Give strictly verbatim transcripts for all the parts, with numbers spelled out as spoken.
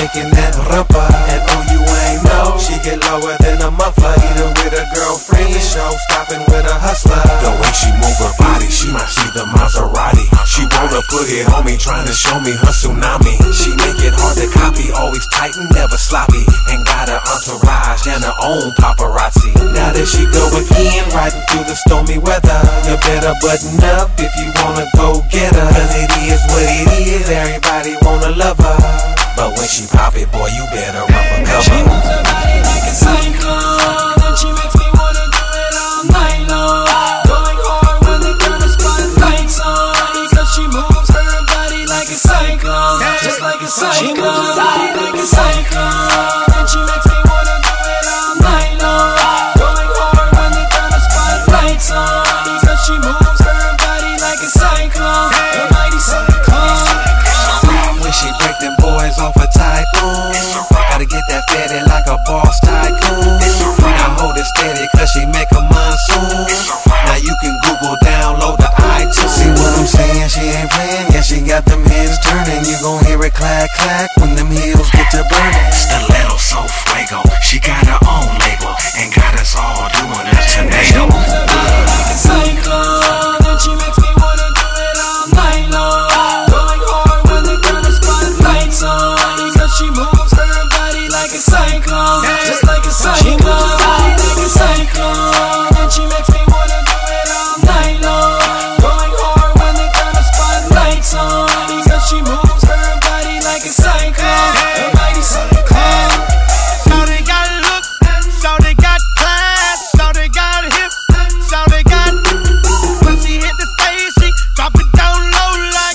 shaking that rumpa. And oh, you ain't know, she get lower than a muffler. Either with a girlfriend, the show stopping with a hustler. The way she move her body, she might see the Maserati. She wanna put it on me, trying to show me her tsunami. She make it hard to copy, always tight and never sloppy. And got her entourage and her own paparazzi. Now that she go again, riding through the stormy weather, you better button up if you wanna go get her. Cause it is what it is, everybody wanna love her. But when she pop it, boy, you better run for cover. She moves her body like a cyclone, and she makes me wanna do it all night long. Going hard when they turn the spotlights on, because she moves her body like a cyclone, just like a cyclone. She moves her body like a cyclone, and she makes me wanna do it all night long. Going hard when they turn the spotlights on, because she moves her body like a cyclone, a mighty cyclone. When she break them boys off a typhoon, gotta get that fatty like a boss tycoon. Now hold it steady cause she make a monsoon. Now you can Google, download the iTunes. See what I'm saying? She ain't playing, yeah, she got them heads turning. You gon' hear it clack clack when them heels get to burning. Stiletto so fuego, she got her own label and got us all doing a tornado. She moves her body like a cyclone, and she makes me wanna do it all night long. Going hard when they turn the spotlights on, because she moves her body like a cyclone, just like a cyclone. She moves her body like a cyclone, and she makes me wanna do it all night long. Going hard when they turn the spotlights on, because she moves her body like a cyclone, a mighty cyclone. Shawty got looks, shawty got class, shawty got hips, shawty got. When she hit the stage, she drop it down low like.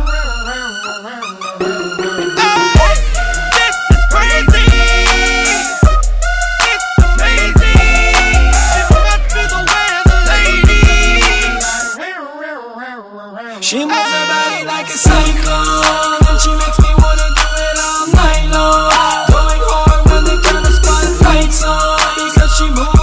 Hey, this is crazy. It's amazing. It must be the way of the lady. She moves her body like a cyclone, and she makes me wanna do it all night long. Going hard when they turn the spotlights on, because she moves